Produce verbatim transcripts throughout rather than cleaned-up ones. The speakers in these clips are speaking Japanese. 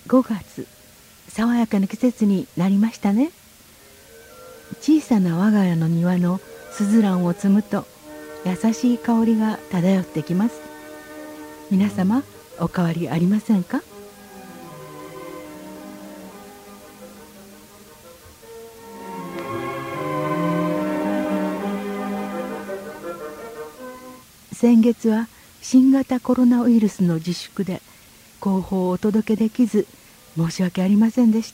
ごがつ、爽やかな季節になりましたね。小さな我が家の庭のスズランを摘むと優しい香りが漂ってきます。皆様お変わりありませんか？先月は新型コロナウイルスの自粛で広報をお届けできず申し訳ありませんでした。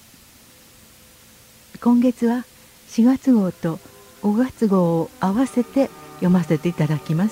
今月はしがつ号とごがつ号を合わせて読ませていただきます。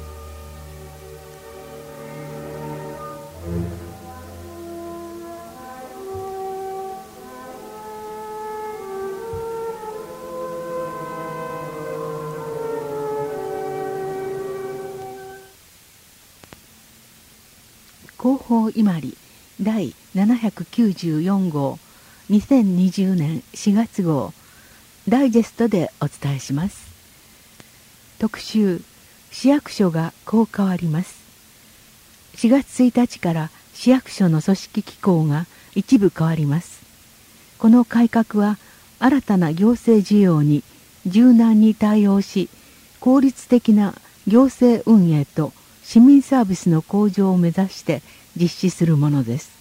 広報伊万里第ななひゃくきゅうじゅうよん号にせんにじゅうねんしがつ号ダイジェストでお伝えします。特集、市役所がこう変わります。しがつついたちから市役所の組織機構が一部変わります。この改革は新たな行政需要に柔軟に対応し、効率的な行政運営と市民サービスの向上を目指して実施するものです。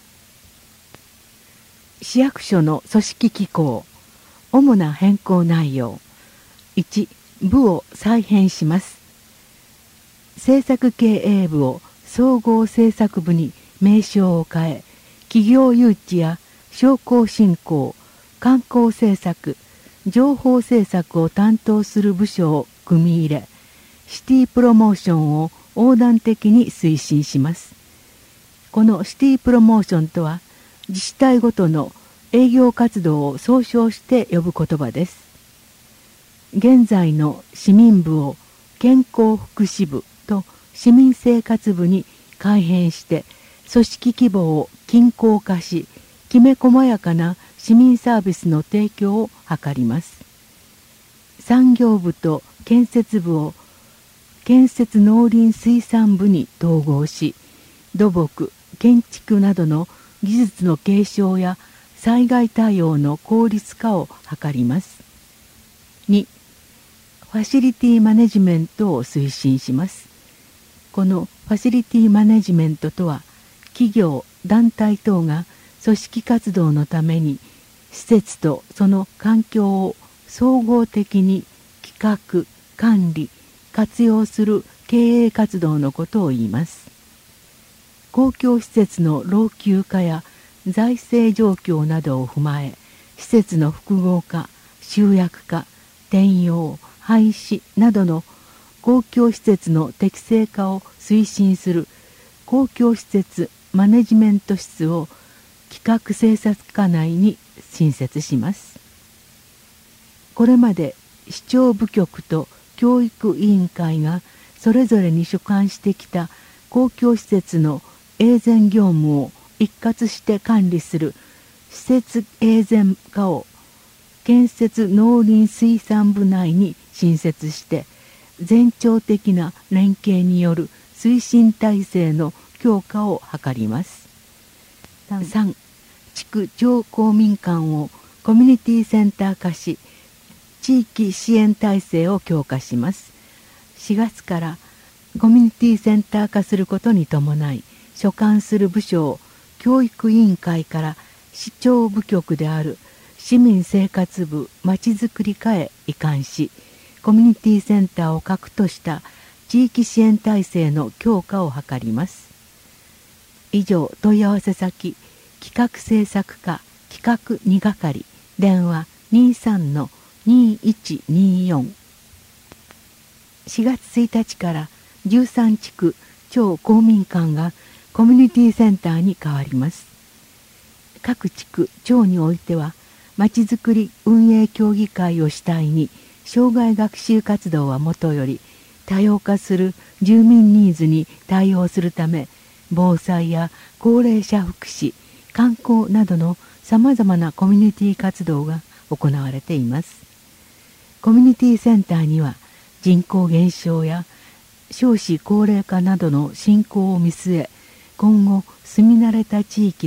市役所の組織機構、主な変更内容。いち、部を再編します。政策経営部を総合政策部に名称を変え、企業誘致や商工振興、観光政策、情報政策を担当する部署を組み入れ、シティプロモーションを横断的に推進します。このシティプロモーションとは、自治体ごとの営業活動を総称して呼ぶ言葉です。現在の市民部を健康福祉部と市民生活部に改編して、組織規模を均衡化し、きめ細やかな市民サービスの提供を図ります。産業部と建設部を建設農林水産部に統合し、土木、建築などの技術の継承や災害対応の効率化を図ります。に、ファシリティマネジメントを推進します。このファシリティマネジメントとは、企業、団体等が組織活動のために施設とその環境を総合的に企画、管理、活用する経営活動のことを言います。公共施設の老朽化や財政状況などを踏まえ、施設の複合化、集約化、転用、廃止などの公共施設の適正化を推進する公共施設マネジメント室を企画政策課内に新設します。これまで市長部局と教育委員会がそれぞれに所管してきた公共施設の永全業務を一括して管理する施設永全課を建設農林水産部内に新設して、全庁的な連携による推進体制の強化を図ります。さん、地区町公民館をコミュニティセンター化し、地域支援体制を強化します。しがつからコミュニティセンター化することに伴い、所管する部署を教育委員会から市長部局である市民生活部まちづくり課へ移管し、コミュニティセンターを核とした地域支援体制の強化を図ります。以上、問い合わせ先、企画政策課企画に係、電話 にじゅうさんのにいちによん。しがつついたちからじゅうさんちく町公民館がコミュニティセンターに変わります。各地区町においては、まちづくり運営協議会を主体に生涯学習活動はもとより多様化する住民ニーズに対応するため、防災や高齢者福祉、観光などのさまざまなコミュニティ活動が行われています。コミュニティセンターには人口減少や少子高齢化などの進行を見据え、今後住み慣れた地域で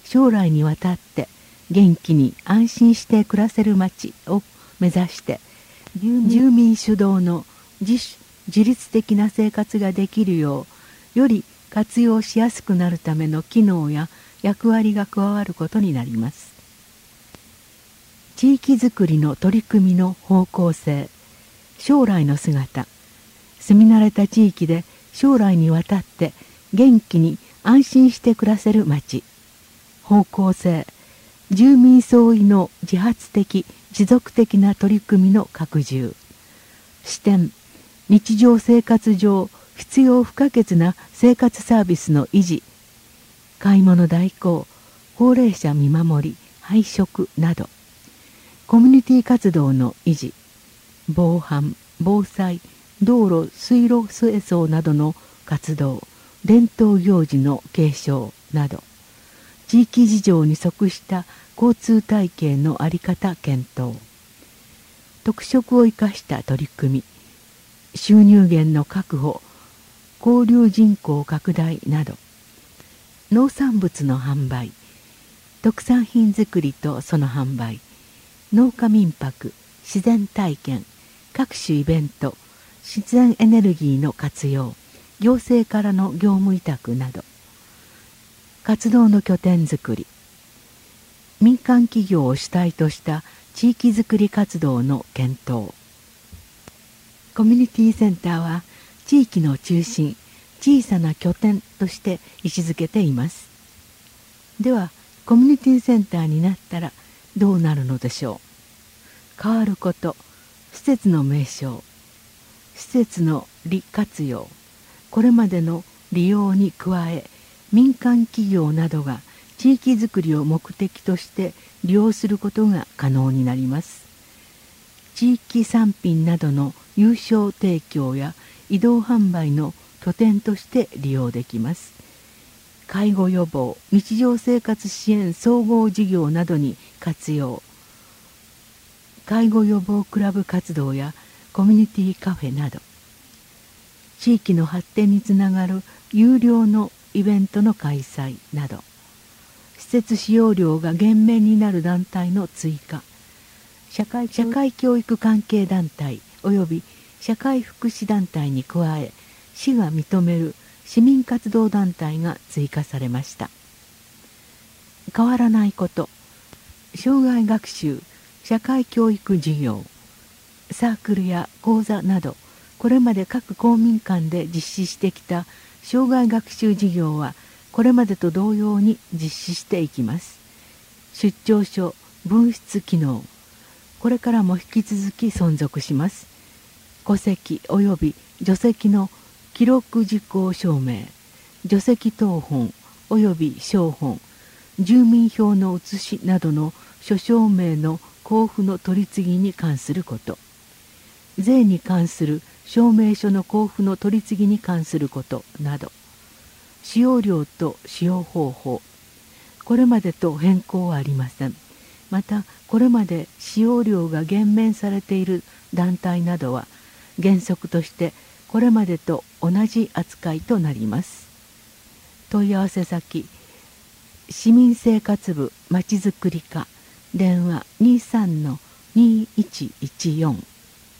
将来にわたって元気に安心して暮らせる町を目指して住民主導の自主自律的な生活ができるようより活用しやすくなるための機能や役割が加わることになります。地域づくりの取り組みの方向性、将来の姿、住み慣れた地域で将来にわたって元気に安心して暮らせる町、方向性、住民総意の自発的持続的な取り組みの拡充、視点、日常生活上必要不可欠な生活サービスの維持、買い物代行、高齢者見守り、配食など、コミュニティ活動の維持、防犯、防災、道路、水路清掃などの活動、伝統行事の継承など、地域事情に即した交通体系の在り方検討、特色を生かした取り組み、収入源の確保、交流人口拡大など、農産物の販売、特産品作りとその販売、農家民泊、自然体験、各種イベント、自然エネルギーの活用、行政からの業務委託など、活動の拠点づくり、民間企業を主体とした地域づくり活動の検討。コミュニティセンターは地域の中心、小さな拠点として位置づけています。では、コミュニティセンターになったらどうなるのでしょう。変わること、施設の名称、施設の利活用、これまでの利用に加え、民間企業などが地域づくりを目的として利用することが可能になります。地域産品などの有償提供や移動販売の拠点として利用できます。介護予防、日常生活支援総合事業などに活用。介護予防クラブ活動やコミュニティカフェなど、地域の発展につながる有料のイベントの開催など、施設使用料が減免になる団体の追加、社会、社会教育関係団体及び社会福祉団体に加え、市が認める市民活動団体が追加されました。変わらないこと、障害学習、社会教育事業、サークルや講座など、これまで各公民館で実施してきた障害学習事業はこれまでと同様に実施していきます。出張所、分室機能、これからも引き続き存続します。戸籍及び除籍の記録事項証明、除籍謄本及び証本、住民票の写しなどの諸証明の交付の取り次ぎに関すること、税に関する証明書の交付の取り次ぎに関することなど、使用料と使用方法、これまでと変更はありません。また、これまで使用料が減免されている団体などは、原則としてこれまでと同じ扱いとなります。問い合わせ先、市民生活部まちづくり課、電話 にさんのにいちいちよん。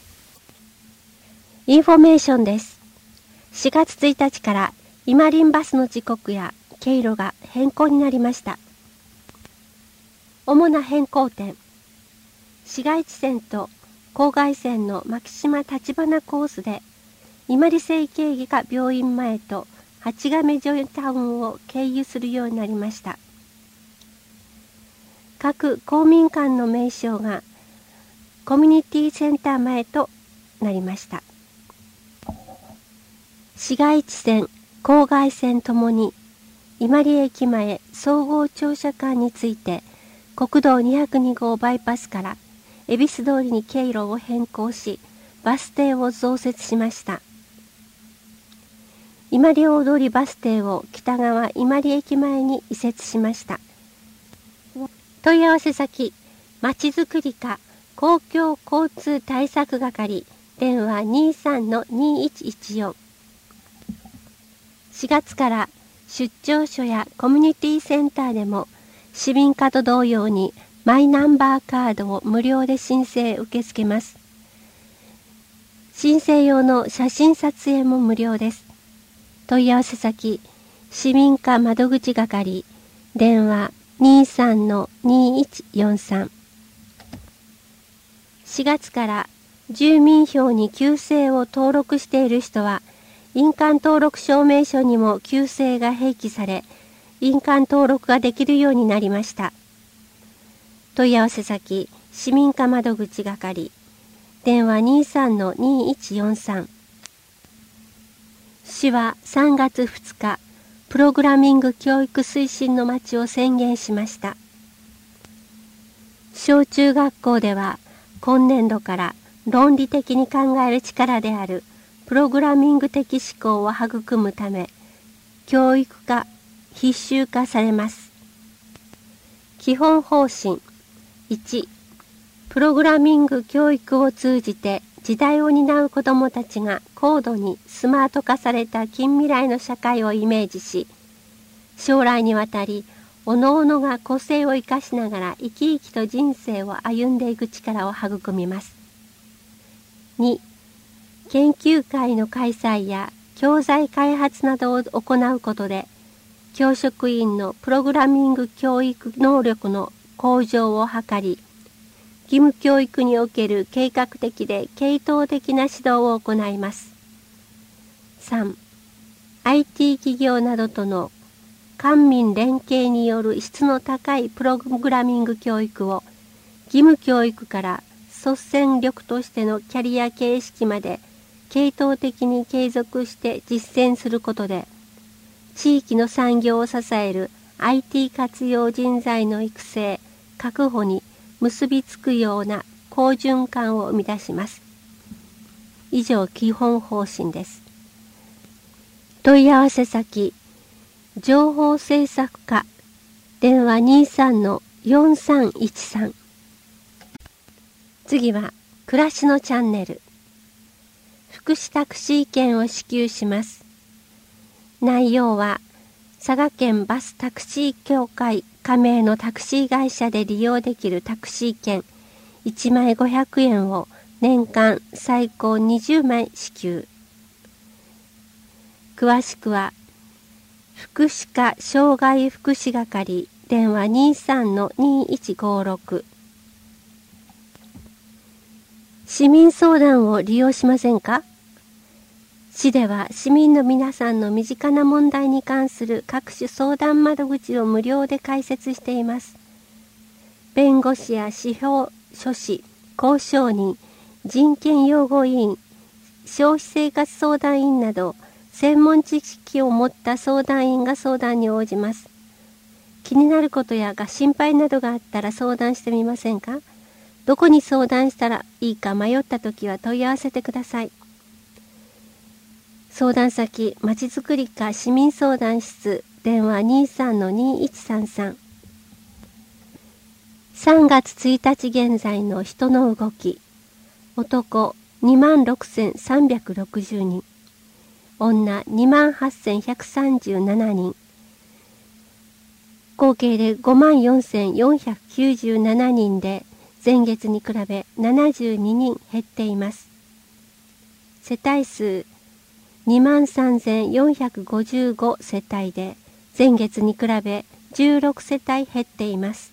インフォメーションです。しがつついたちから今林バスの時刻や経路が変更になりました。主な変更点、市街地線と郊外線の牧島立花コースで今里整形外科病院前と八亀ジョイタウンを経由するようになりました。各公民館の名称がコミュニティセンター前となりました。市街地線、郊外線ともに今里駅前総合庁舎間について国道にひゃくに号バイパスから恵比寿通りに経路を変更し、バス停を増設しました。今里大通バス停を北側今里駅前に移設しました。問い合わせ先、まちづくり課公共交通対策係、電話 にさんのにいちいちよん。しがつから出張所やコミュニティセンターでも市民課と同様にマイナンバーカードを無料で申請受け付けます。申請用の写真撮影も無料です。問い合わせ先、市民課窓口係、電話 にさんのにいちよんさん。しがつから住民票に旧姓を登録している人は、印鑑登録証明書にも旧姓が併記され、印鑑登録ができるようになりました。問い合わせ先、市民課窓口係、電話 にさんのにいちよんさん。市はさんがつふつか、プログラミング教育推進の街を宣言しました。小中学校では、今年度から論理的に考える力であるプログラミング的思考を育むため、教育化、必修化されます。基本方針いち、プログラミング教育を通じて時代を担う子どもたちが高度にスマート化された近未来の社会をイメージし、将来にわたりおのおのが個性を生かしながら生き生きと人生を歩んでいく力を育みます。に、研究会の開催や教材開発などを行うことで、教職員のプログラミング教育能力の向上を図り、義務教育における計画的で系統的な指導を行います。さん、アイティー 企業などとの官民連携による質の高いプログラミング教育を義務教育から率先力としてのキャリア形式まで系統的に継続して実践することで、地域の産業を支える アイティー 活用人材の育成、確保に結びつくような好循環を生み出します。以上、基本方針です。問い合わせ先、情報政策課、電話 にさんのよんさんいちさん。次は、暮らしのチャンネル。福祉タクシー券を支給します。内容は、佐賀県バスタクシー協会加盟のタクシー会社で利用できるタクシー券いちまいごひゃくえんを年間最高にじゅうまい支給。詳しくは、福祉課障害福祉係、電話 にさんのにいちごろく。市民相談を利用しませんか？市では市民の皆さんの身近な問題に関する各種相談窓口を無料で開設しています。弁護士や司法書士、交渉人、人権擁護委員、消費生活相談員など、専門知識を持った相談員が相談に応じます。気になることやが心配などがあったら相談してみませんか？どこに相談したらいいか迷ったときは問い合わせてください。相談先、まちづくり課市民相談室、電話 にさんのにいちさんさん。さんがつついたち現在の人の動き。男 にまんろくせんさんびゃくろくじゅうにん。女 にまんはっせんひゃくさんじゅうななにん。合計で ごまんよんせんよんひゃくきゅうじゅうななにんで、前月に比べななじゅうににん減っています。世帯数にまんさんぜんよんひゃくごじゅうご世帯で、前月に比べじゅうろく世帯減っています。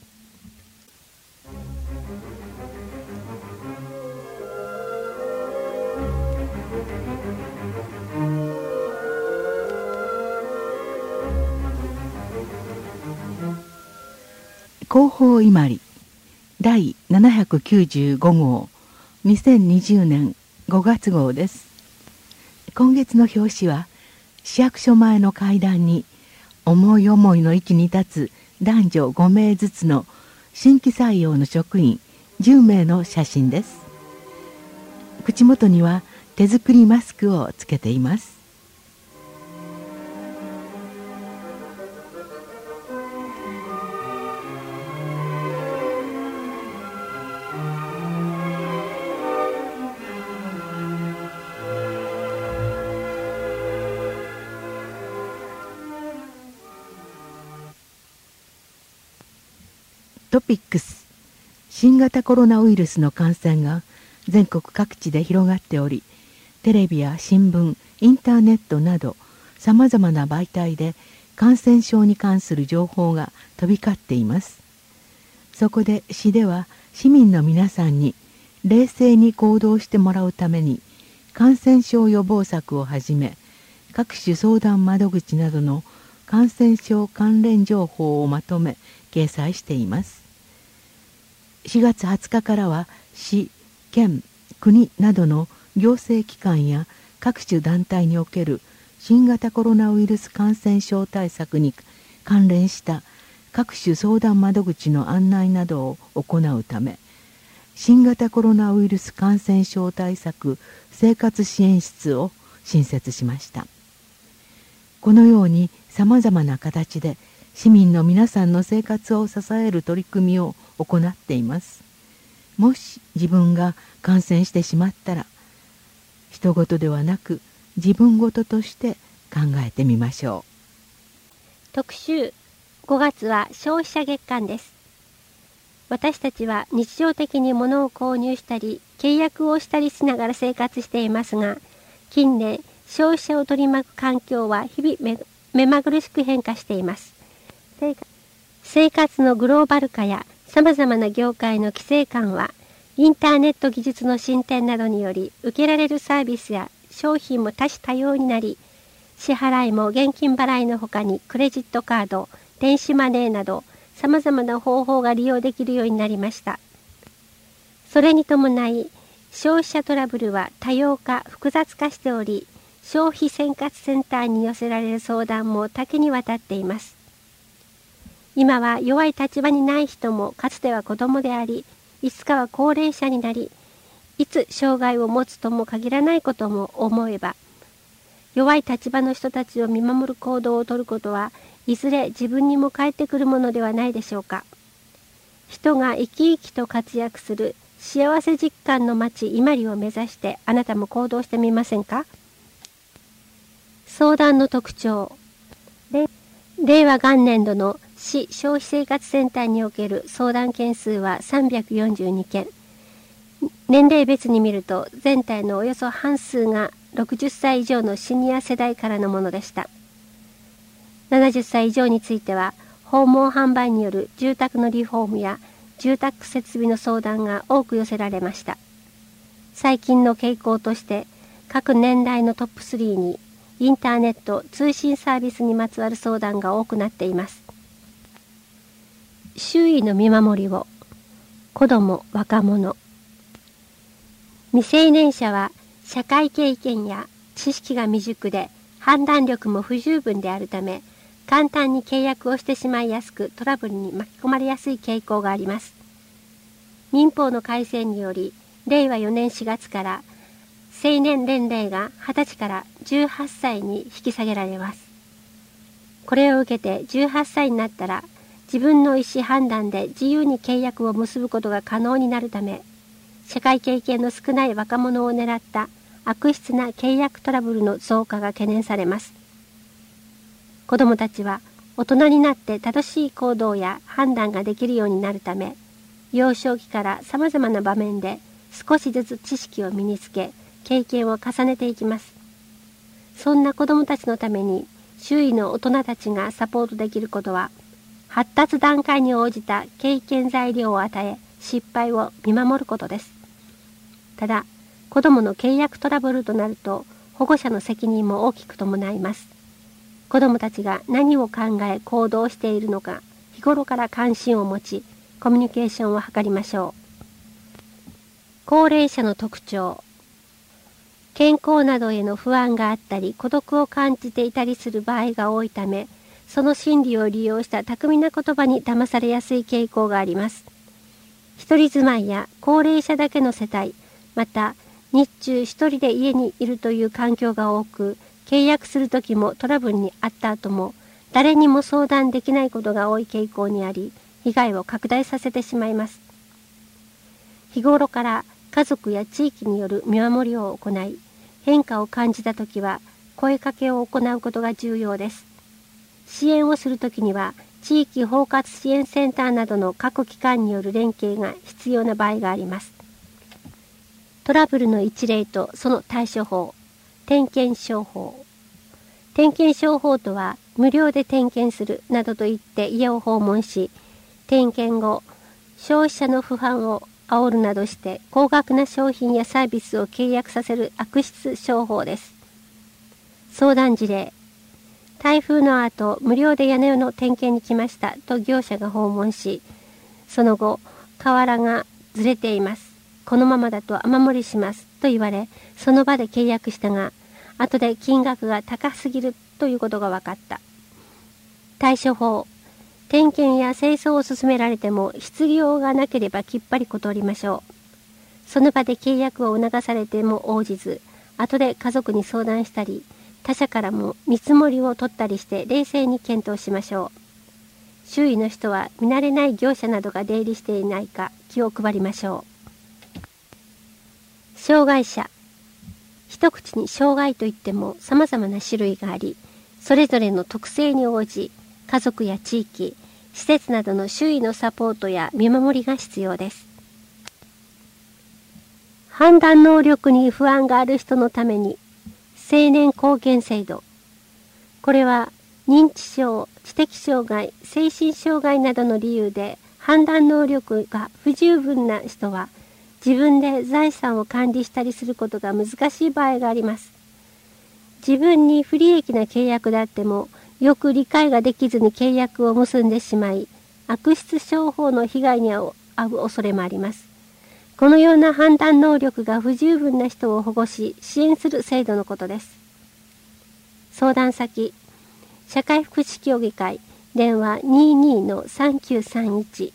広報伊万里だいななひゃくきゅうじゅうごごうにせんにじゅうねんごがつ号です。今月の表紙は市役所前の階段に思い思いの位置に立つ男女ごめいずつの新規採用の職員じゅうめいの写真です。口元には手作りマスクをつけています。 トピックス。新型コロナウイルスの感染が全国各地で広がっており、テレビや新聞、インターネットなどさまざまな媒体で感染症に関する情報が飛び交っています。そこで市では市民の皆さんに冷静に行動してもらうために、感染症予防策をはじめ各種相談窓口などの感染症関連情報をまとめ掲載しています。しがつはつかからは市、県、国などの行政機関や各種団体における新型コロナウイルス感染症対策に関連した各種相談窓口の案内などを行うため、新型コロナウイルス感染症対策生活支援室を新設しました。このようにさまざまな形で市民の皆さんの生活を支える取り組みを行っています。もし自分が感染してしまったら、人事ではなく自分事として考えてみましょう。特集ごがつは消費者月間です。私たちは日常的に物を購入したり契約をしたりしながら生活していますが、近年消費者を取り巻く環境は日々目、目まぐるしく変化しています。生活のグローバル化やさまざまな業界の規制緩和、インターネット技術の進展などにより受けられるサービスや商品も多種多様になり、支払いも現金払いのほかにクレジットカード、電子マネーなどさまざまな方法が利用できるようになりました。それに伴い消費者トラブルは多様化、複雑化しており、消費生活センターに寄せられる相談も多岐にわたっています。今は弱い立場にない人もかつては子供であり、いつかは高齢者になり、いつ障害を持つとも限らないことも思えば、弱い立場の人たちを見守る行動をとることはいずれ自分にも返ってくるものではないでしょうか。人が生き生きと活躍する幸せ実感の街伊万里を目指してあなたも行動してみませんか。相談の特徴。令和元年度の市消費生活センターにおける相談件数はさんびゃくよんじゅうにけん。年齢別に見ると全体のおよそ半数がろくじゅっさい以上のシニア世代からのものでした。ななじゅっさい以上については訪問販売による住宅のリフォームや住宅設備の相談が多く寄せられました。最近の傾向として各年代のトップスリーにインターネット通信サービスにまつわる相談が多くなっています。周囲の見守りを。子ども、若者。未成年者は社会経験や知識が未熟で判断力も不十分であるため、簡単に契約をしてしまいやすくトラブルに巻き込まれやすい傾向があります。民法の改正によりれいわよねんしがつから成年年齢がはたちからじゅうはっさいに引き下げられます。これを受けてじゅうはっさいになったら自分の意思判断で自由に契約を結ぶことが可能になるため、社会経験の少ない若者を狙った悪質な契約トラブルの増加が懸念されます。子どもたちは大人になって正しい行動や判断ができるようになるため、幼少期からさまざまな場面で少しずつ知識を身につけ、経験を重ねていきます。そんな子どもたちのために周囲の大人たちがサポートできることは、発達段階に応じた経験材料を与え、失敗を見守ることです。ただ、子どもの契約トラブルとなると、保護者の責任も大きく伴います。子どもたちが何を考え行動しているのか、日頃から関心を持ち、コミュニケーションを図りましょう。高齢者の特徴。健康などへの不安があったり、孤独を感じていたりする場合が多いため、その心理を利用した巧みな言葉に騙されやすい傾向があります。一人住まいや高齢者だけの世帯、また日中一人で家にいるという環境が多く、契約するときもトラブルにあった後も誰にも相談できないことが多い傾向にあり、被害を拡大させてしまいます。日頃から家族や地域による見守りを行い、変化を感じたときは声かけを行うことが重要です。支援をするときには地域包括支援センターなどの各機関による連携が必要な場合があります。トラブルの一例とその対処法。点検商法。点検商法とは、無料で点検するなどと言って家を訪問し、点検後、消費者の不安を煽るなどして高額な商品やサービスを契約させる悪質商法です。相談事例。台風の後、無料で屋根の点検に来ましたと業者が訪問し、その後、瓦がずれています。このままだと雨漏りしますと言われ、その場で契約したが、後で金額が高すぎるということが分かった。対処法。点検や清掃を勧められても必要がなければきっぱり断りましょう。その場で契約を促されても応じず、後で家族に相談したり、他者からも見積もりを取ったりして冷静に検討しましょう。周囲の人は見慣れない業者などが出入りしていないか気を配りましょう。障害者。一口に障害といっても様々な種類があり、それぞれの特性に応じ、家族や地域、施設などの周囲のサポートや見守りが必要です。判断能力に不安がある人のために、青年貢献制度。これは認知症、知的障害、精神障害などの理由で判断能力が不十分な人は自分で財産を管理したりすることが難しい場合があります。自分に不利益な契約であってもよく理解ができずに契約を結んでしまい、悪質商法の被害に遭う恐れもあります。このような判断能力が不十分な人を保護し、支援する制度のことです。相談先、社会福祉協議会、電話 にじゅうにのさんきゅうさんいち。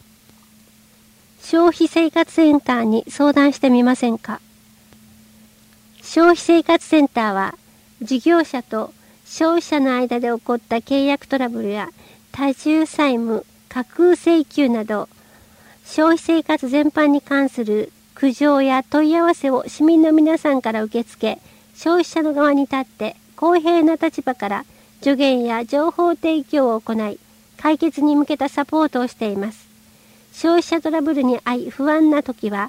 消費生活センターに相談してみませんか。消費生活センターは、事業者と消費者の間で起こった契約トラブルや多重債務、架空請求など、消費生活全般に関する苦情や問い合わせを市民の皆さんから受け付け、消費者の側に立って公平な立場から助言や情報提供を行い、解決に向けたサポートをしています。消費者トラブルに遭い不安な時は、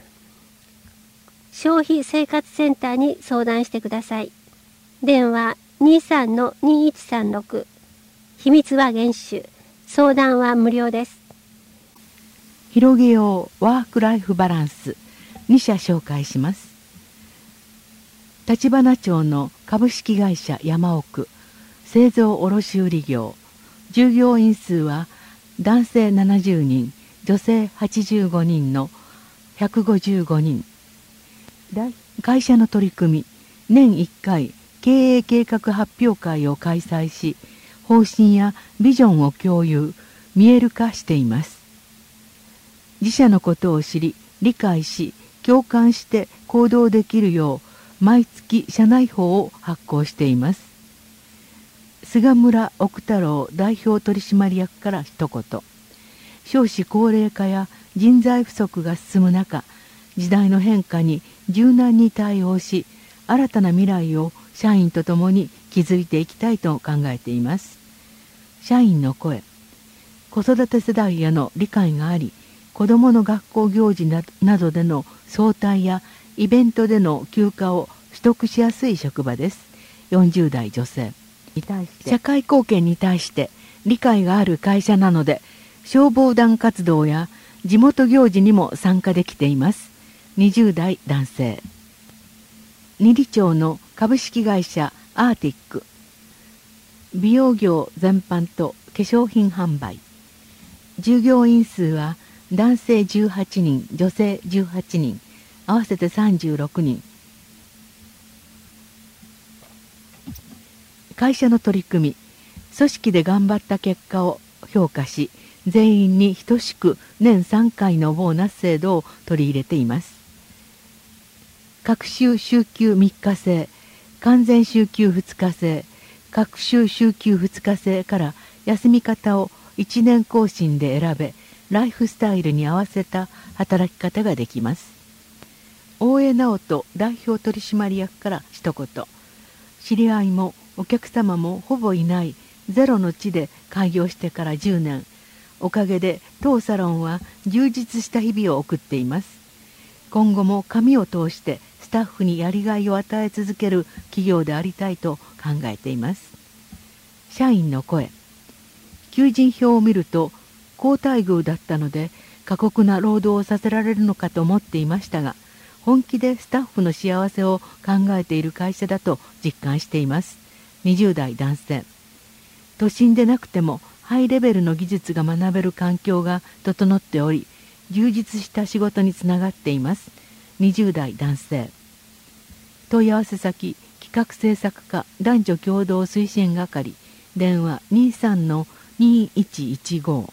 消費生活センターに相談してください。電話 にじゅうさんのにいちさんろく。秘密は厳守。相談は無料です。 広げようワークライフバランスに社紹介します。立花町の株式会社山奥製造卸売業、従業員数は男性ななじゅうにん、女性はちじゅうごにんのひゃくごじゅうごにん。会社の取り組み、年いっかい経営計画発表会を開催し、方針やビジョンを共有、見える化しています。自社のことを知り、理解し、共感して行動できるよう、毎月社内法を発行しています。菅村奥太郎代表取締役から一言。少子高齢化や人材不足が進む中、時代の変化に柔軟に対応し、新たな未来を社員と共に築いていきたいと考えています。社員の声。子育て世代への理解があり、子どもの学校行事などでの早退やイベントでの休暇を取得しやすい職場です。よんじゅう代女性に対して社会貢献に対して理解がある会社なので、消防団活動や地元行事にも参加できています。にじゅう代男性。二里町の株式会社アーティック、美容業全般と化粧品販売。従業員数は男性じゅうはちにん、女性じゅうはちにん、合わせてさんじゅうろくにん。会社の取り組み、組織で頑張った結果を評価し、全員に等しく年さんかいのボーナス制度を取り入れています。各週週休みっか制、完全週休ふつか制、各週週休ふつか制から休み方をいちねん更新で選べ、ライフスタイルに合わせた働き方ができます。大江直人代表取締役から一言。知り合いもお客様もほぼいないゼロの地で開業してからじゅうねん、おかげで当サロンは充実した日々を送っています。今後も紙を通してスタッフにやりがいを与え続ける企業でありたいと考えています。社員の声。求人票を見ると好待遇だったので過酷な労働をさせられるのかと思っていましたが、本気でスタッフの幸せを考えている会社だと実感しています。にじゅう代男性。都心でなくてもハイレベルの技術が学べる環境が整っており、充実した仕事につながっています。にじゅう代男性。問い合わせ先、企画制作課男女共同推進係、電話 にじゅうさんのにいちいちご。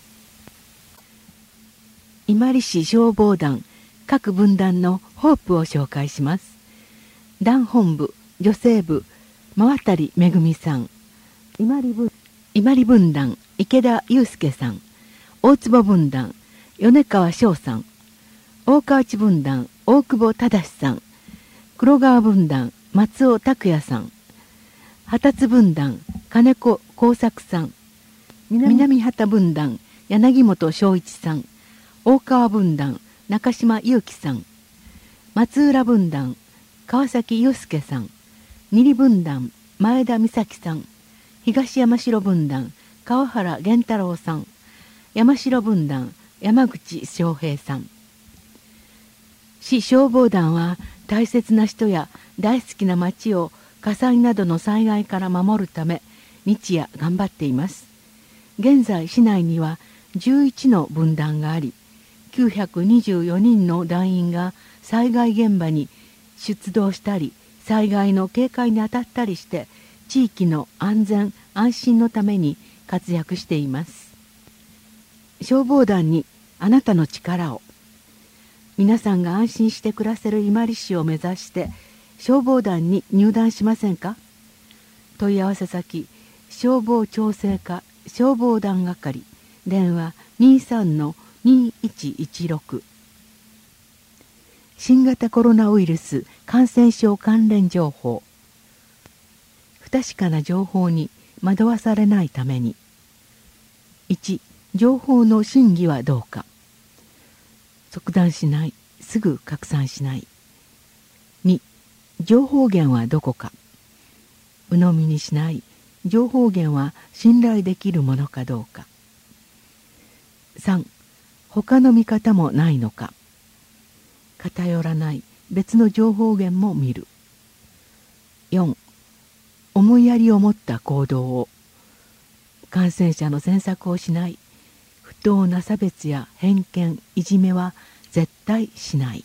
伊万里市消防団各分団のホープを紹介します。団本部女性部真渡めぐみさん、伊万里分伊万里分団池田祐介さん、大坪分団米川翔さん、大河内分団大久保忠さん、黒川分団松尾拓也さん、旗津分団金子耕作さん、南畑分団柳本昭一さん、大川分団中島祐樹さん、松浦分団川崎祐介さん、二里分団前田美咲さん、東山城分団川原源太郎さん、山城分団山口翔平さん。市消防団は大切な人や大好きな町を火災などの災害から守るため日夜頑張っています。現在市内にはじゅういちの分団があり、きゅうひゃくにじゅうよにんの団員が災害現場に出動したり災害の警戒に当たったりして地域の安全安心のために活躍しています。消防団にあなたの力を。皆さんが安心して暮らせる伊万里市を目指して消防団に入団しませんか。問い合わせ先、消防調整課消防団係、電話 にじゅうさんのにいちいちろく。新型コロナウイルス感染症関連情報。不確かな情報に惑わされないために。いち、情報の真偽はどうか。即断しない、すぐ拡散しない。に、情報源はどこか。鵜呑みにしない、情報源は信頼できるものかどうか。さん、他の見方もないのか。偏らない別の情報源も見る。よん、思いやりを持った行動を。感染者の詮索をしない。不当な差別や偏見、いじめは絶対しない。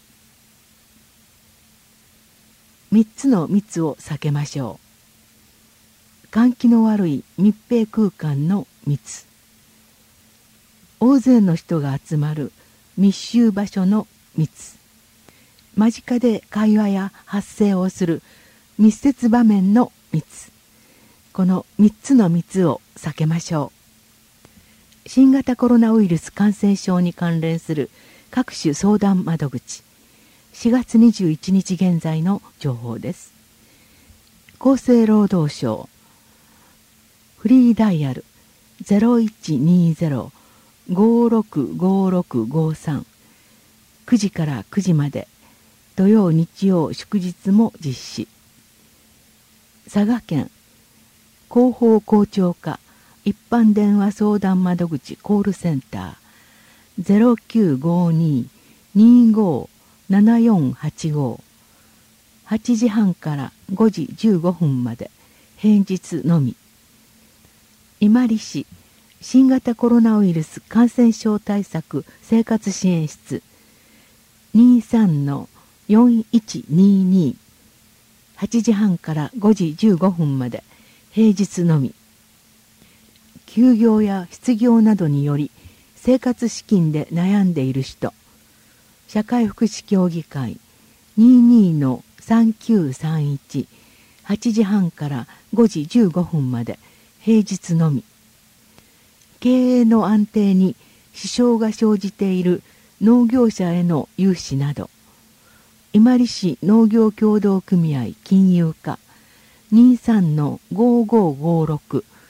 みっつの密を避けましょう。換気の悪い密閉空間の密。大勢の人が集まる密集場所の密。間近で会話や発声をする密接場面の密。このみっつの密を避けましょう。新型コロナウイルス感染症に関連する各種相談窓口。しがつにじゅういちにち現在の情報です。厚生労働省フリーダイヤル ゼロいちにゼロ ごろくごろくごさん、くじからくじまで、土曜日曜祝日も実施。佐賀県広報校長課一般電話相談窓口コールセンター ゼロきゅうごに にご ななよんはちご、はちじはんからごじじゅうごふんまで、平日のみ。伊万里市新型コロナウイルス感染症対策生活支援室 にじゅうさんのよんいちにに、はちじはんからごじじゅうごふんまで、平日のみ。休業や失業などにより生活資金で悩んでいる人、社会福祉協議会 にじゅうにのさんきゅうさんいち、はちじはんからごじじゅうごふんまで、平日のみ。経営の安定に支障が生じている農業者への融資など、伊万里市農業協同組合金融課 にじゅうさんのごごごろく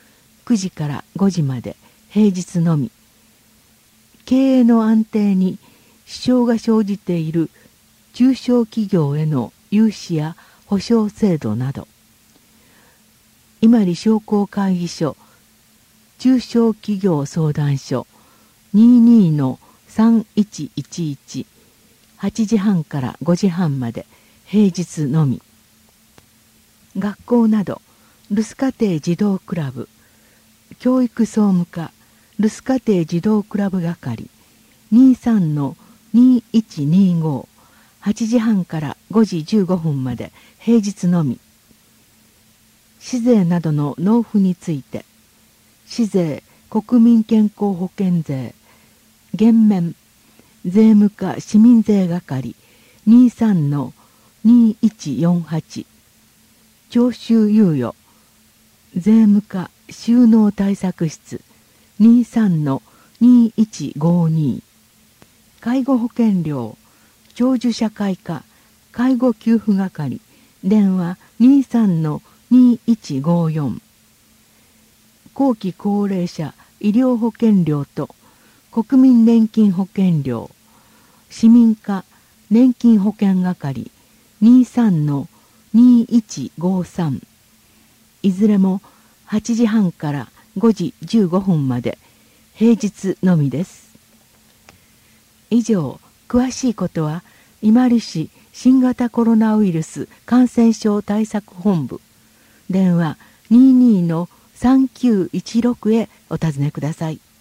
くじからごじまで平日のみ。経営の安定に支障が生じている中小企業への融資や保証制度など。伊万里商工会議所中小企業相談所 にじゅうにのさんいちいちいち はちじはんからごじはんまで平日のみ。学校など留守家庭児童クラブ、教育総務課留守家庭児童クラブ係 にじゅうさんのにいちにご はちじはんからごじじゅうごふんまで平日のみ。市税などの納付について、市税国民健康保険税減免税務課市民税係 にじゅうさんのにいちよんはち 徴収猶予税務課収納対策室 にじゅうさんのにいちごに 介護保険料長寿社会課介護給付係電話 にじゅうさんのにいちごよん 後期高齢者医療保険料と国民年金保険料市民課年金保険係 にじゅうさんのにいちごさん いずれもはちじはんからごじじゅうごふんまで平日のみです。以上、詳しいことは伊万里市新型コロナウイルス感染症対策本部電話 にじゅうにのさんきゅういちろく へお尋ねください。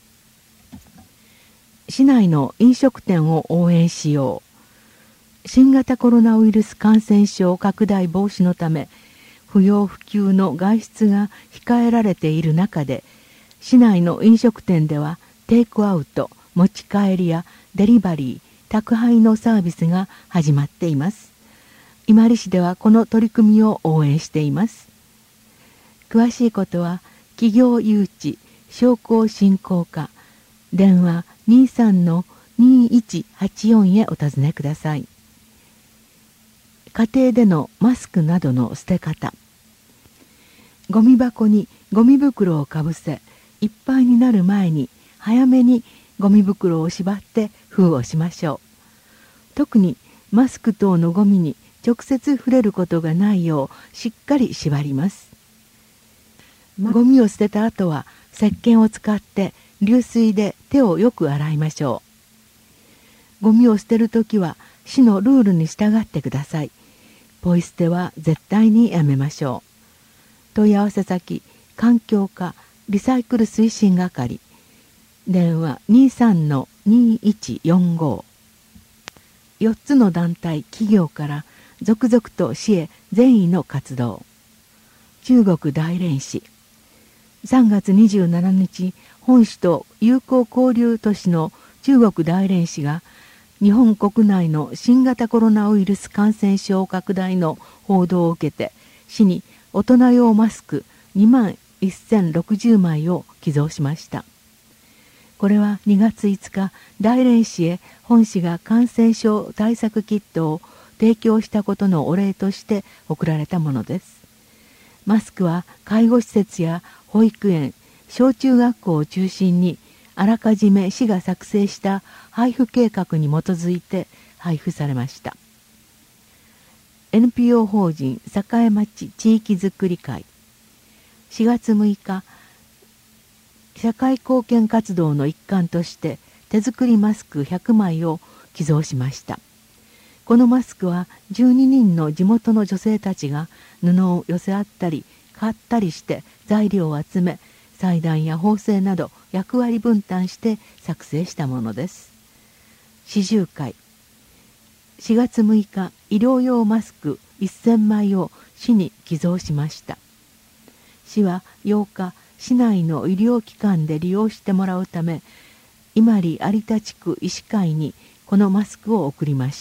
市内の飲食店を応援しよう。新型コロナウイルス感染症拡大防止のため不要不急の外出が控えられている中で、市内の飲食店ではテイクアウト、持ち帰りやデリバリー、宅配のサービスが始まっています。伊万里市ではこの取り組みを応援しています。詳しいことは企業誘致商工振興課電話 にじゅうさんのにいちはちよん へお尋ねください。家庭でのマスクなどの捨て方。ゴミ箱にゴミ袋をかぶせ、いっぱいになる前に早めにゴミ袋を縛って封をしましょう。特にマスク等のゴミに直接触れることがないようしっかり縛ります。ゴミを捨てた後は石鹸を使って流水で手をよく洗いましょう。ゴミを捨てるときは市のルールに従ってください。ポイ捨ては絶対にやめましょう。問い合わせ先環境課リサイクル推進係電話 にじゅうさんのにいちよんご。よっつの団体企業から続々と市へ善意の活動。中国大連市さんがつにじゅうしちにち、本市と友好交流都市の中国大連市が日本国内の新型コロナウイルス感染症拡大の報道を受けて、市に大人用マスクにまんせんろくじゅうまいを寄贈しました。これはにがついつか、大連市へ本市が感染症対策キットを提供したことのお礼として贈られたものです。マスクは介護施設や保育園、小中学校を中心にあらかじめ市が作成した配布計画に基づいて配布されました。エヌピーオー 法人栄町地域づくり会しがつむいか、社会貢献活動の一環として手作りマスクひゃくまいを寄贈しました。このマスクはじゅうににんの地元の女性たちが布を寄せ合ったり買ったりして材料を集め、裁断や縫製など役割分担して作成したものです。四十会しがつむいか、医療用マスクせんまいを市に寄贈しました。市はようか、市内の医療機関で利用してもらうため、伊万里有田地区医師会にこのマスクを贈りました。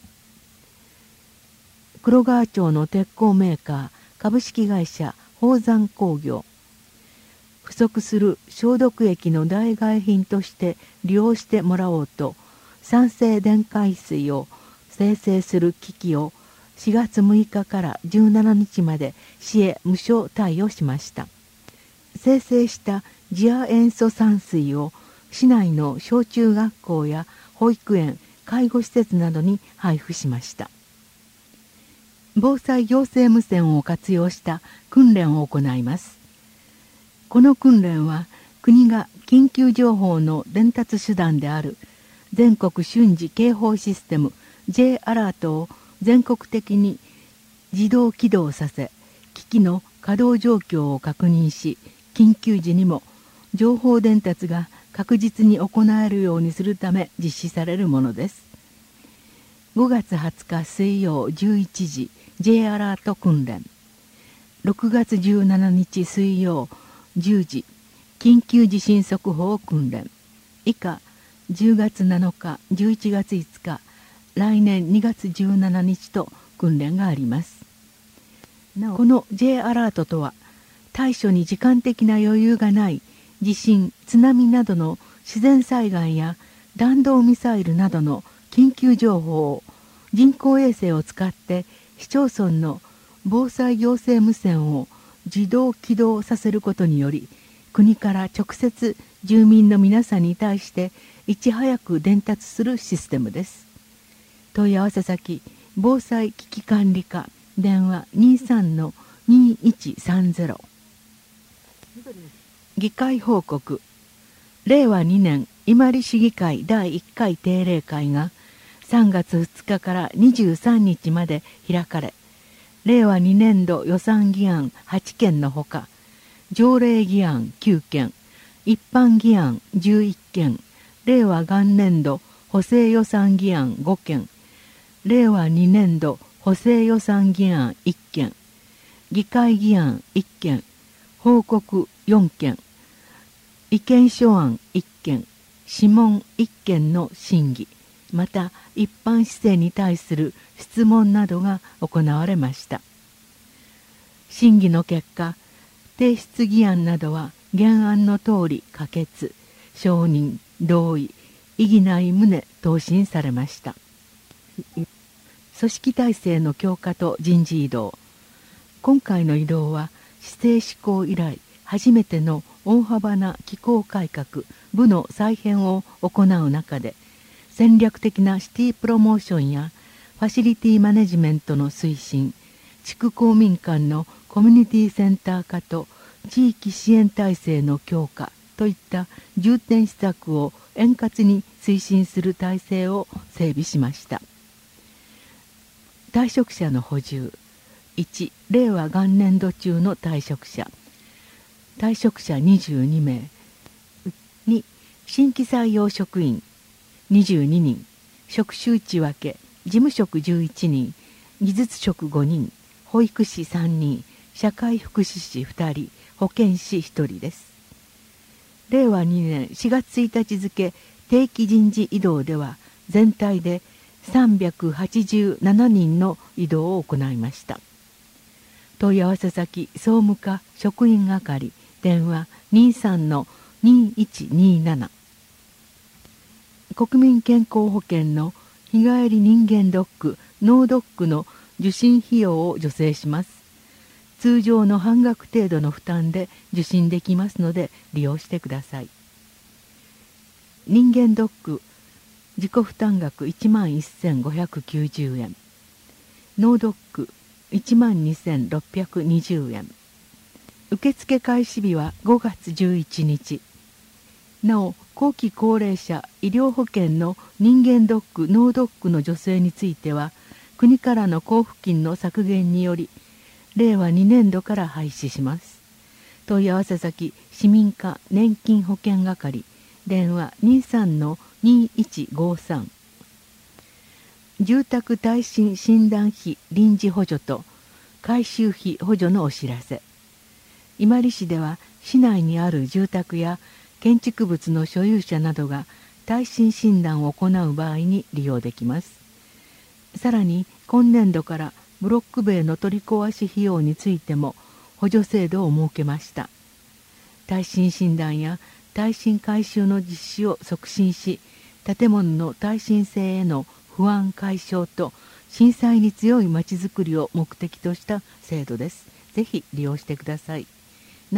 黒川町の鉄鋼メーカー株式会社宝山工業、不足する消毒液の代替品として利用してもらおうと、酸性電解水を生成する機器をしがつむいかからじゅうしちにちまで市へ無償貸与しました。 精製した次亜塩素酸水を市内の小中学校や保育園、介護施設などに配布しました。防災行政無線を活用した訓練を行います。この訓練は国が緊急情報の伝達手段である全国瞬時警報システム J アラートを全国的に自動起動させ、機器の稼働状況を確認し、緊急時にも情報伝達が確実に行えるようにするため実施されるものです。ごがつはつか水曜じゅういちじ J アラート訓練、ろくがつじゅうしちにち水曜じゅうじ緊急地震速報訓練、以下じゅうがつなのかじゅういちがついつか来年にがつじゅうしちにちと訓練があります。なおこの J アラートとは対処に時間的な余裕がない地震、津波などの自然災害や弾道ミサイルなどの緊急情報を人工衛星を使って市町村の防災行政無線を自動起動させることにより、国から直接住民の皆さんに対していち早く伝達するシステムです。問い合わせ先、防災危機管理課、電話 にさんのにいちさんゼロ。議会報告。れいわにねん伊万里市議会だいいっかい定例会がさんがつふつかからにじゅうさんにちまで開かれ、れいわにねんど予算議案はちけんのほか、条例議案きゅうけん、一般議案じゅういっけん、れいわ元年度補正予算議案ごけん、れいわにねんど補正予算議案いっけん、議会議案いっけん、報告よんけん、意見書案いっけん、諮問いっけんの審議、また一般市政に対する質問などが行われました。審議の結果、提出議案などは原案の通り可決、承認、同意、異議ない旨答申されました。組織体制の強化と人事異動。今回の異動は市政施行以来初めての大幅な機構改革、部の再編を行う中で、戦略的なシティプロモーションやファシリティマネジメントの推進、地区公民館のコミュニティセンター化と地域支援体制の強化といった重点施策を円滑に推進する体制を整備しました。退職者の補充。いち、れいわ元年度中の退職者。退職者にじゅうにめい。に、新規採用職員にじゅうににん、職種内訳、事務職じゅういちにん、技術職ごにん、保育士さんにん、社会福祉士ふたり、保健師ひとりです。れいわにねんしがつついたち付定期人事異動では全体でさんびゃくはちじゅうななにんの異動を行いました。問い合わせ先、総務課職員係、電話 にさんのにいちになな。国民健康保険の日帰り人間ドック、脳ドックの受診費用を助成します。通常の半額程度の負担で受診できますので利用してください。人間ドック自己負担額いちまんせんごひゃくきゅうじゅうえん、脳ドックいちまんにせんろっぴゃくにじゅうえん。受付開始日はごがつじゅういちにち。なお、後期高齢者医療保険の人間ドック、脳ドックの助成については、国からの交付金の削減により、れいわにねんどから廃止します。問い合わせ先、市民課年金保険係、電話 にさんのにいちごさん。住宅耐震診断費臨時補助と改修費補助のお知らせ。伊万里市では市内にある住宅や建築物の所有者などが耐震診断を行う場合に利用できます。さらに今年度からブロック塀の取り壊し費用についても補助制度を設けました。耐震診断や耐震改修の実施を促進し、建物の耐震性への不安解消と震災に強いまちづくりを目的とした制度です。ぜひ利用してください。なお、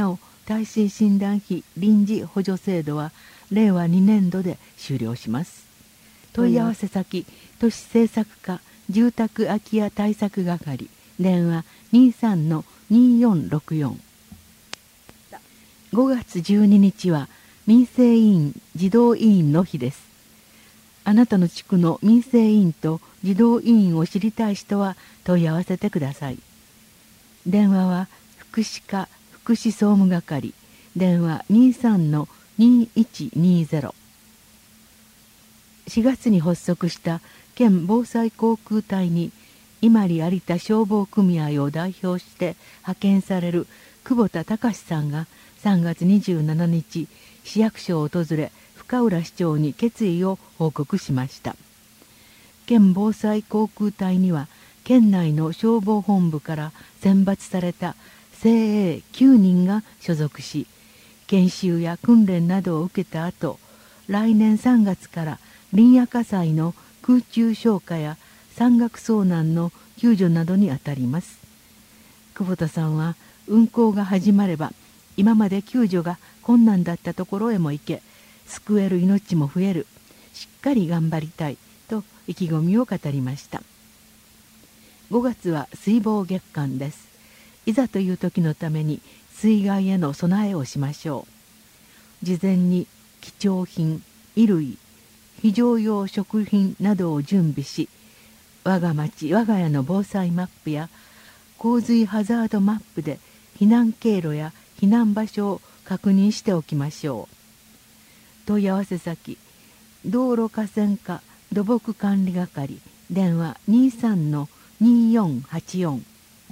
耐震診断費臨時補助制度はれいわにねんどで終了します。問い合わせ先、都市政策課住宅空き家対策係、電話 にじゅうさんのによんろくよん。ごがつじゅうににちは民生委員児童委員の日です。あなたの地区の民生委員と児童委員を知りたい人は問い合わせてください。電話は福祉課福祉総務係、電話 にじゅうさんのにいちにゼロ。しがつに発足した県防災航空隊に伊万里有田消防組合を代表して派遣される久保田隆さんがさんがつにじゅうしちにち市役所を訪れ、深浦市長に決意を報告しました。県防災航空隊には県内の消防本部から選抜された精鋭きゅうにんが所属し、研修や訓練などを受けた後、来年さんがつから林野火災の空中消火や山岳遭難の救助などにあたります。久保田さんは運行が始まれば今まで救助が困難だったところへも行け、救える命も増える、しっかり頑張りたいと意気込みを語りました。ごがつは水防月間です。いざという時のために水害への備えをしましょう。事前に貴重品、衣類、非常用食品などを準備し、我が町我が家の防災マップや洪水ハザードマップで避難経路や避難場所を確認しておきましょう。問い合わせ先、道路河川課土木管理係、電話 にじゅうさんのによんはちよん。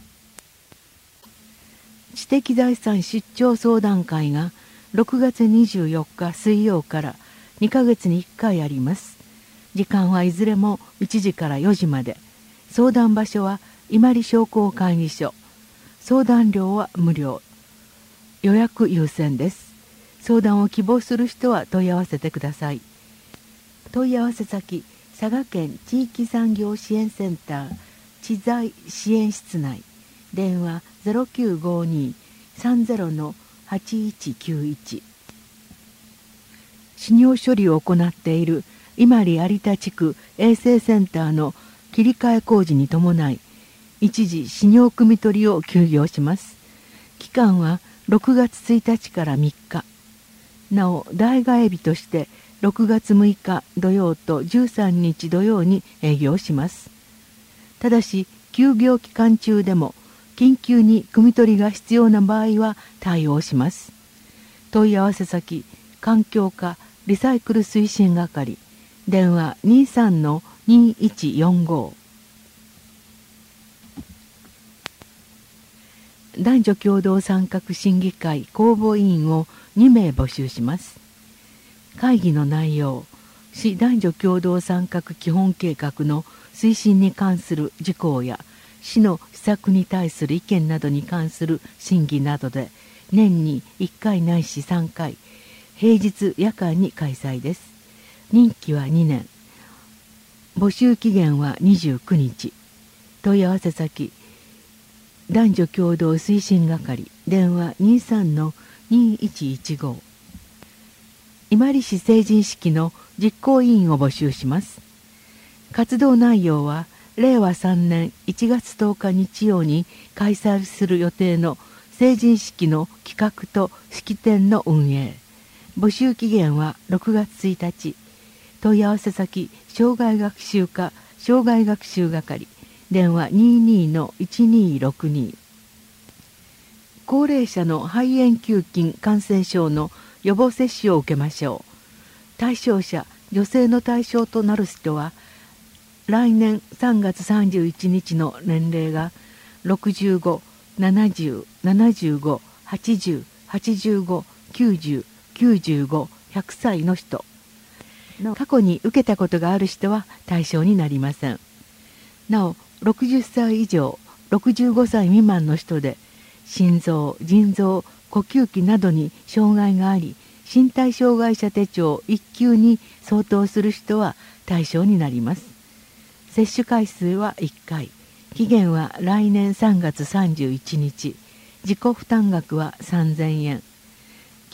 知的財産出張相談会がろくがつにじゅうよっか水曜からにかげつにいっかいあります。時間はいずれもいちじからよじまで。相談場所は伊万里商工会議所。相談料は無料。予約優先です。相談を希望する人は問い合わせてください。問い合わせ先、佐賀県地域産業支援センター知財支援室内、電話 ゼロきゅうごに さんゼロのはちいちきゅういち。死尿処理を行っている伊万里有田地区衛生センターの切り替え工事に伴い、一時死尿汲み取りを休業します。期間はろくがつついたちからみっか。なお代替日としてろくがつむいか土曜とじゅうさんにち土曜に営業します。ただし休業期間中でも緊急に汲み取りが必要な場合は対応します。問い合わせ先、環境課リサイクル推進係、電話 にじゅうさんのにいちよんご。男女共同参画審議会公募委員をにめい募集します。会議の内容、市男女共同参画基本計画の推進に関する事項や市の施策に対する意見などに関する審議などで年にいっかいないしさんかい、平日夜間に開催です。任期はにねん。募集期限はにじゅうくにち。問い合わせ先、男女共同推進係、電話 にじゅうさんのにいちいちご。伊万里市成人式の実行委員を募集します。活動内容はれいわさんねんいちがつとおか日曜に開催する予定の成人式の企画と式典の運営。募集期限はろくがつついたち。問い合わせ先、障害学習課障害学習係、電話 にじゅうにのいちにろくに。高齢者の肺炎球菌感染症の予防接種を受けましょう。対象者、女性の対象となる人は来年さんがつさんじゅういちにちの年齢がろくじゅうご、ななじゅう、ななじゅうご、はちじゅう、はちじゅうご、きゅうじゅう、きゅうじゅうご、ひゃくさいの人。過去に受けたことがある人は対象になりません。なお、ろくじゅっさい以上、ろくじゅうごさい未満の人で、心臓、腎臓、呼吸器などに障害があり、身体障害者手帳いっきゅうに相当する人は対象になります。接種回数はいっかい。期限は来年さんがつさんじゅういちにち。自己負担額はさんぜんえん。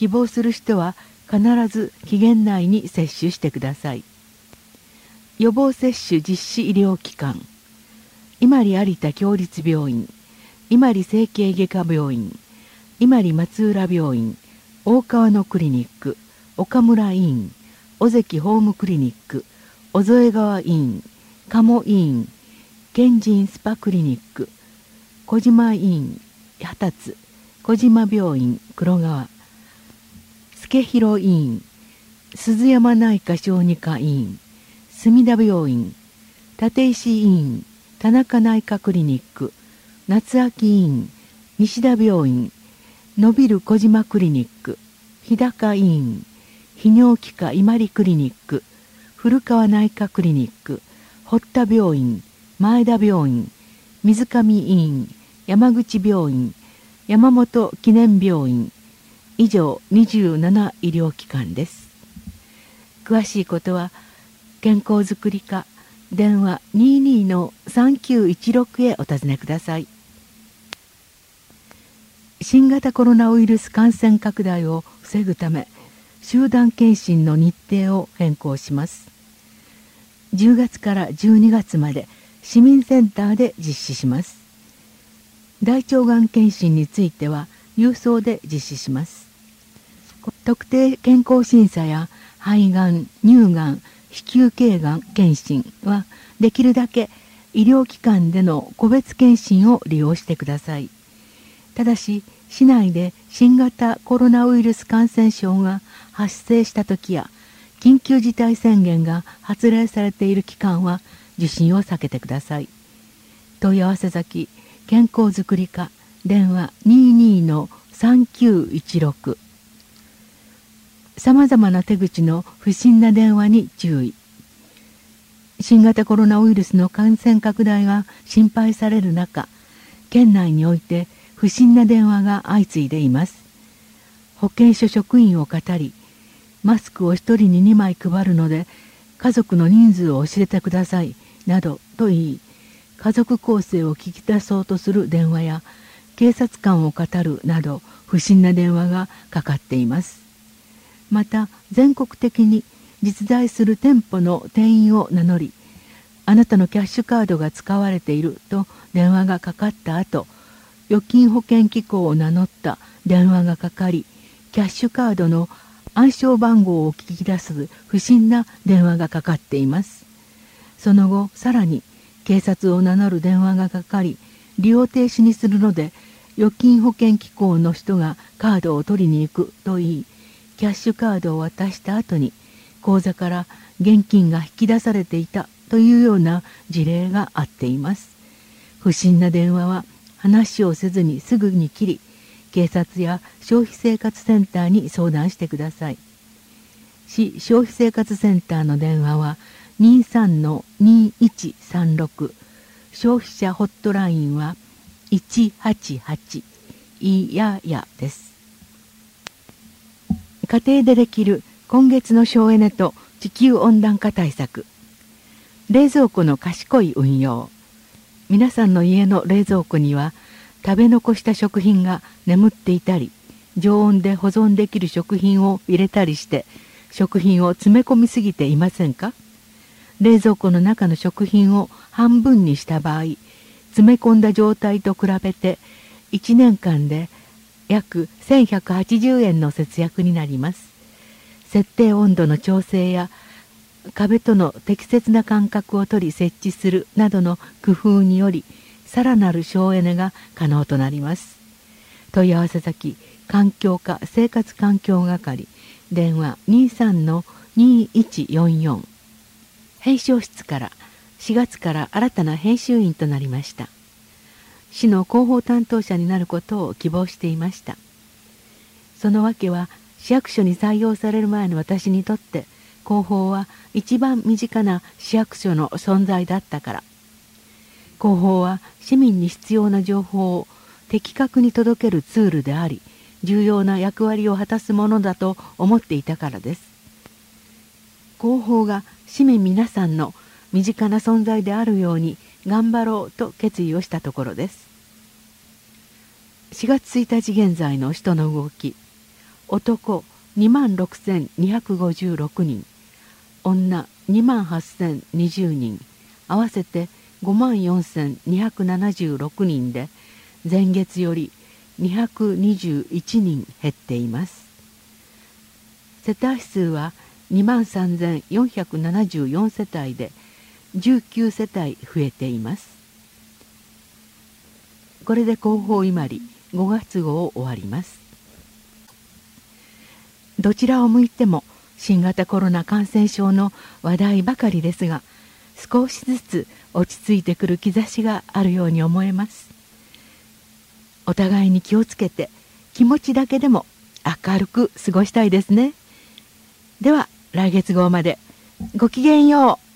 希望する人は必ず期限内に接種してください。予防接種実施医療機関、伊万里有田共立病院、伊万里整形外科病院、伊万里松浦病院、大川のクリニック、岡村医院、尾関ホームクリニック、尾添川医院、鴨医院、健人スパクリニック、小島医院、二十津、小島病院、黒川、助広医院、鈴山内科小児科医院、墨田病院、立石医院、田中内科クリニック、夏秋医院、西田病院、のびる小島クリニック、日高医院、泌尿器科伊万里クリニック、古川内科クリニック、堀田病院、前田病院、水上医院、山口病院、山本記念病院、以上にじゅうなな医療機関です。詳しいことは健康づくり課電話 にじゅうに のさんきゅういちろく へお尋ねください。新型コロナウイルス感染拡大を防ぐため集団検診の日程を変更します。じゅうがつからじゅうにがつまで市民センターで実施します。大腸がん検診については郵送で実施します。特定健康審査や肺がん、乳がん、子宮頸がん検診はできるだけ医療機関での個別検診を利用してください。ただし市内で新型コロナウイルス感染症が発生した時や緊急事態宣言が発令されている期間は受診を避けてください。問い合わせ先健康づくり課電話 にじゅうに のさんきゅういちろく。さまざまな手口の不審な電話に注意。新型コロナウイルスの感染拡大が心配される中、県内において不審な電話が相次いでいます。保健所職員を語り、マスクを一人ににまい配るので家族の人数を教えてくださいなどと言い、家族構成を聞き出そうとする電話や警察官を語るなど不審な電話がかかっています。また全国的に実在する店舗の店員を名乗り、あなたのキャッシュカードが使われていると電話がかかった後、預金保険機構を名乗った電話がかかり、キャッシュカードの暗証番号を聞き出す不審な電話がかかっています。その後さらに警察を名乗る電話がかかり、利用停止にするので預金保険機構の人がカードを取りに行くと言い、キャッシュカードを渡した後に口座から現金が引き出されていたというような事例があっています。不審な電話は話をせずにすぐに切り、警察や消費生活センターに相談してください。市消費生活センターの電話は にじゅうさんのにいちさんろく、消費者ホットラインはいちはちはちいややです。家庭でできる今月の省エネと地球温暖化対策。冷蔵庫の賢い運用。皆さんの家の冷蔵庫には食べ残した食品が眠っていたり、常温で保存できる食品を入れたりして食品を詰め込みすぎていませんか？冷蔵庫の中の食品を半分にした場合、詰め込んだ状態と比べていちねんかんで約せんひゃくはちじゅうえんの節約になります。設定温度の調整や壁との適切な間隔を取り設置するなどの工夫により、さらなる省エネが可能となります。問い合わせ先環境課生活環境係電話 にじゅうさんのにいちよんよん。編集室からしがつから新たな編集員となりました。市の広報担当者になることを希望していました。その訳は市役所に採用される前の私にとって広報は一番身近な市役所の存在だったから。広報は市民に必要な情報を的確に届けるツールであり、重要な役割を果たすものだと思っていたからです。広報が市民皆さんの身近な存在であるように頑張ろうと決意をしたところです。しがつついたち現在の人の動き。 男にまんろくせんにひゃくごじゅうろくにん、女にまんはっせんにじゅうにん、合わせてごまんよんせんにひゃくななじゅうろくにんで、前月よりにひゃくにじゅういちにん減っています。世帯数はにまんさんぜんよんひゃくななじゅうよん世帯でじゅうきゅう世帯増えています。これで広報伊万里ごがつ号を終わります。どちらを向いても新型コロナ感染症の話題ばかりですが、少しずつ落ち着いてくる兆しがあるように思えます。お互いに気をつけて、気持ちだけでも明るく過ごしたいですね。では来月号までごきげんよう。